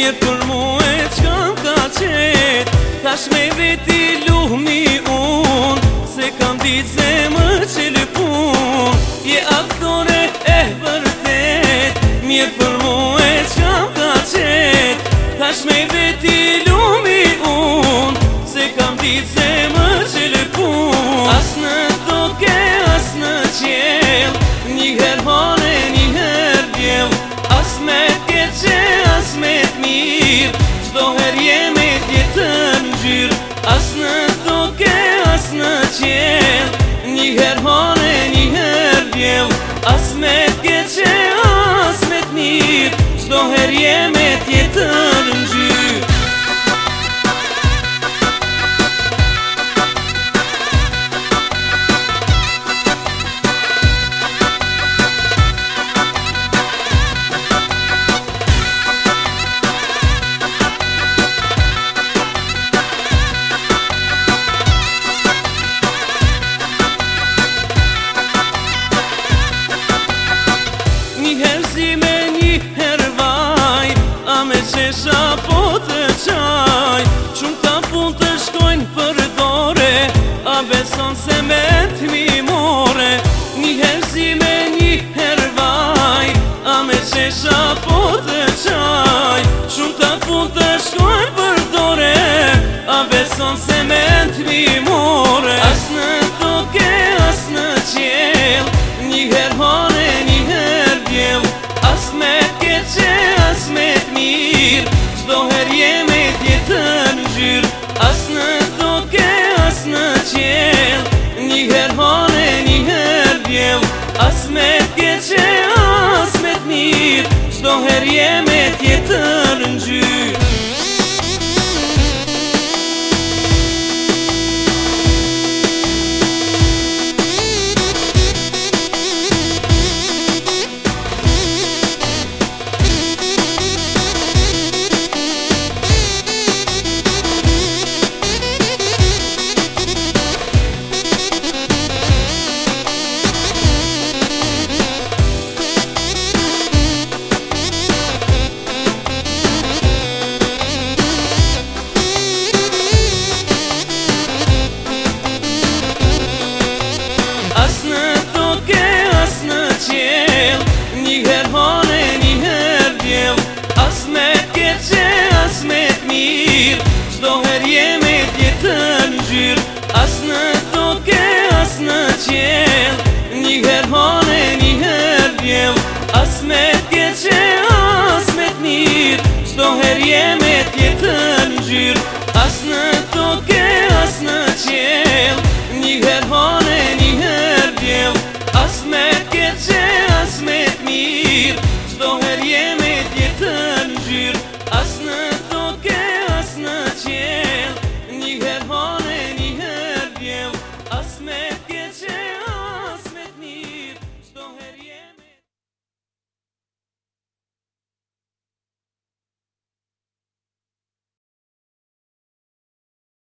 Mirë për mu e qkam ka qet, tash me veti luhmi unë, se kam ditë zemër që lëpun. Je aktore e vërtet, mirë për mu e qkam ka qet, tash me veti luhmi unë, se kam ditë zemër që lëpun. As në toke, as në qel, njëher hane, njëher bjell, as me t'keqe, as me t'mirë, qdo her jemi t'jetën gjyrë. As në toke, as në qel, njëher hane, njëher bjell, as me t'keqe, as me t'mirë, qdo her jemi t'jetën gjyrë. Njëherë si me njëherë vaj, a me qesha po të qaj, qumë ta pun të shkojnë për dore, a beson se me t'mi more. Njëherë si me njëherë vaj, a me qesha po të qaj, qumë ta pun të shkojnë për dore, a beson se me t'mi more. As në toke, as në qel, njëherë hane, njëherë bjell, as me t'keqe, as me t'mirë, qdo her jemi t'jetën gjyrë. As në toke, as në qel, njëherë hane, njëherë bjell, as me t'keqe, as me t'mirë, qdo her jemi t'jetën gjyrë. As në toke, as në qel, njëher hane, njëher bjell, as me t'keqe, as me t'mirë, qdo her jemi t'jetën gjyrë. As në toke, as në qel, njëher hane, njëher bjell, as me t'keqe, as me t'mirë, qdo her jemi t'jetën gjyrë. As në toke, as në qel, njëher hane, njëher bjell, as me t'keqe, as me t'mirë, qdo her jemi